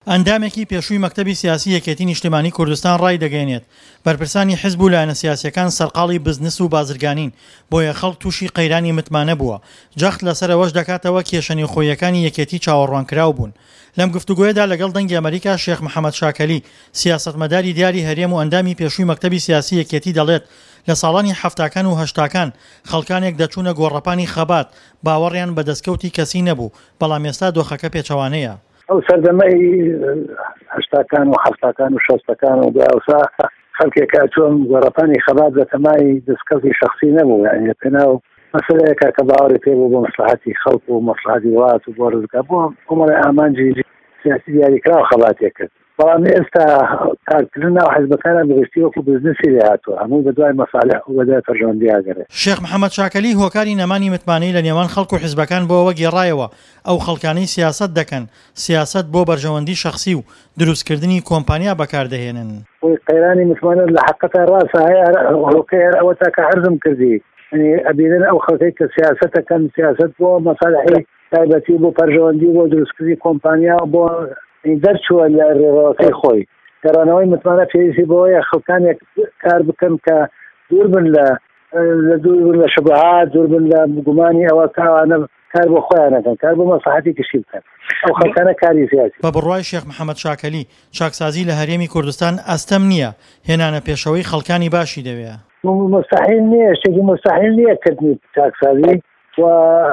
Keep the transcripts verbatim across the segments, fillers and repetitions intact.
ئەندامێکی پێشووی مەکتەبی سیاسی یەکێتی نیشتیمانی کوردستان ڕای دەگەێنێت بەرپرسانی حیزب و لایەنە سیاسیەکان سەرقاڵی بزنس و بازرگانین بۆیە خەڵک تووشی قەیرانی متمانە بووە. جەخت لەسەرەوەش دەکاتەوە کێشەنێوخۆیەکانی یەکێتی چاوەڕوانکراو بوون. لەم گفتوگۆیەدا لەگەڵ دەنگی ئەمریکا شێخ محەممەد شاکەلی سیاسەتمەداری دیاری هەرێم و ئەندامی پێشووی مەکتەبی سیاسی یەکێتی دەڵێت لە ساڵانی حەفتاکان و هەشتاکان خەڵکانێک دەچوونە گۆڕەپانی خەبات باوەڕیان بە دەستکەوتی کەسی نەبوو، بەڵام ئێستا دۆخەکە پێچەوانەیە. ئەو سەردەمەی هەشتاکان و حەفتاکان و شەستەکان و ئەوسا خەڵکێکا چۆن گۆڕەپانی خەبات بە تەمای دەستکەوتی شەخصی نەبوو، یعنی پێناو مەسەلەیەکە کە باوەڕی پێ بوو بۆ مەسلحەتی خەڵک و مەسلحەتی وڵات و بۆ ڕزگار بۆ کۆمەڵی ئامانجی سیاسی دیاریکراوە خەباتێک کرد. بەڵام ئێستا کارکردن ناو حیزبەکانە بەگشتی وەکو بزنسی لێ هاتووە، هەموو بە دوای مەسالح و بەدوای پەرژەوەندی ئاگەڕێت. شێخ محەممەد شاکەلی هۆکاری نەمانی متمانەی لە نێوان خەڵک و حیزبەکان بۆەوە گێڕایەوە ئەو خەڵکانەی سیاست دەکەن سیاست بۆ بەرژەوەندی شەخصی و دروستکردنی کۆمپانیا بەکاردەهێنن. قەیرانی متمانە لە حەقەتە ڕاستە هەیە هۆکار ئەوە تاکە عەرزم کردی، یعنی ئەبینن ئەو خەڵکەی کە سیاسەتەکەن سیاست بۆ مەسالحی تایبەتی بۆ پەرژەوەندی بۆ دروستکردنی کۆمپانیا بۆ دەرچووە لە ڕێڕەوەکەی خۆی. گەڕانەوەی متمانە پێویستی بۆیە خەڵکانێک کار بکەن کە دوور بن لە دوور بن لە شبهات، دوور بن لە گومانی ئەوە کاوانە کار بۆ خۆیان نەکەن، کار بۆ مەسلحەتی کشی بکەن. ئەو خەڵکانە کاری سیاسی. بە بڕوای شێخ محەممەد شاکەلی چاکسازی لە هەرێمی کوردستان ئەستەم نییە، هێنانە پێشەوەی خەڵکانی باشی دەوێت. مستحیل نییە، شتێکی مستحیل نییە کردنی چاکسازی و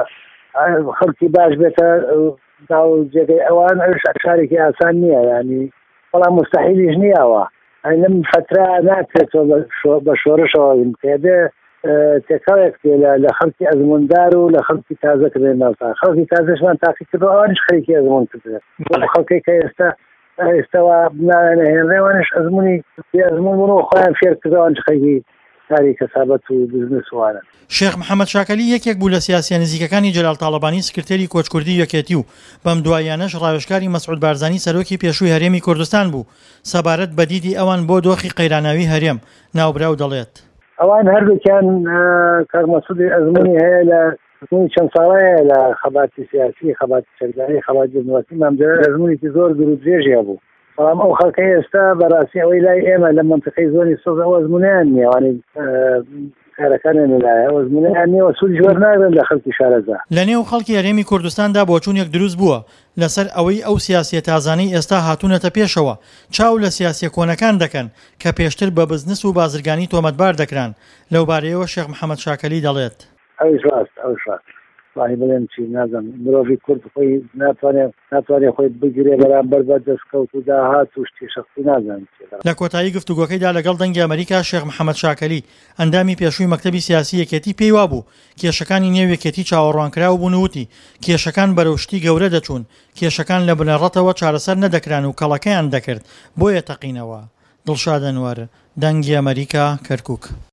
خەڵکی باش بێتە ناو جێگەی ئەوان ئەوش شارێکی ئاسان نییە، ینی بەڵام مستحیلیش نییەوە. لەم فترە ناکرێتەوە بە شۆڕشەوە کێدێ تێکەڵێک لە خەڵکی ئەزموندار و لە خەڵکی تازەکردێن ناوتا خەڵکی تازەشمان تاقی کردەوە ئەوانش خەریکی ئەزمون کردێت. خەڵکی کە ئێستا ئێستاوا بناوێنە هێنرێوانش ئەزمونی ئەزمون بوون و خۆیان فێر کردەوەش خەریکی کاری کەسابەت و بزنس وانە. شێخ محەممەد شاکەلی یەکێک بوو لە سیاسیە نزیکەکانی جەلال تاڵەبانی سکرتێری کۆچکوردی یەکێتی و بەم دوایانەش ڕاوێژکاری مەسعود بارزانی سەرۆکی پێشووی هەرێمی کوردستان بوو. سەبارەت بە دیدی ئەوان بۆ دۆخی قەیراناوی هەرێم ناوبراو دەڵێت. ئەوان هەردووکیان کاک مەسعودی ئەزمونی هەیە لە چەند ساڵەیە لە خەباتی سیاسی، خەباتی سەرداری، خەباتی دموکراسی مامجێ ئەزمونێکی زۆر دروودرێژیە بوو. بەڵام ئەو خەڵکەی ئێستا بەڕاستی ئەوەی لای ئێمە لە منتقەی زۆری سۆز ئەوە ئەزمونیان نییە، وانەی کارەکانیان لایە ئەوە ئەزمونیان نییە و سوودی وەرناگرن لە خەڵکی شارەزا. لە نێو خەڵکی هەرێمی کوردستاندا بۆچوونێک دروست بووە لەسەر ئەوەی ئەو سیاسیە تازانەی ئێستا هاتوونەتە پێشەوە چاو لە سیاسیە کۆنەکان دەکەن کە پێشتر بە بزنس و بازرگانی تۆمەتبار دەکران. لەو بارەیەوە شێخ محەممەد شاکەلی دەڵێت. ئەوش ڕاست ئەوش ڕاست. وای بڵێم چی نازانم مرۆڤی کورد خۆی ناتوانێت ناتوانێت خۆی بگرێ بەرامبەر بە دەستکەوت و داهات و شتی شەخصی نازانم. لە کۆتایی گفتوگۆکەیدا لەگەڵ دەنگی ئەمریکا شێخ محەممەد شاکەلی ئەندامی پێشووی مەکتەبی سیاسی یەکێتی پێی وابوو کێشەکانی نێو یەکێتی چاوەڕوانکراو بوون وتی کێشەکان بەرەوشتی گەورە دەچوون، کێشەکان لە بنەڕەتەوە چارەسەر نەدەکران و کەڵەکەیان دەکرد بۆیە تەقینەوە. دڵشاد ئەنوەر، دەنگی ئەمریکا، کەرکووک.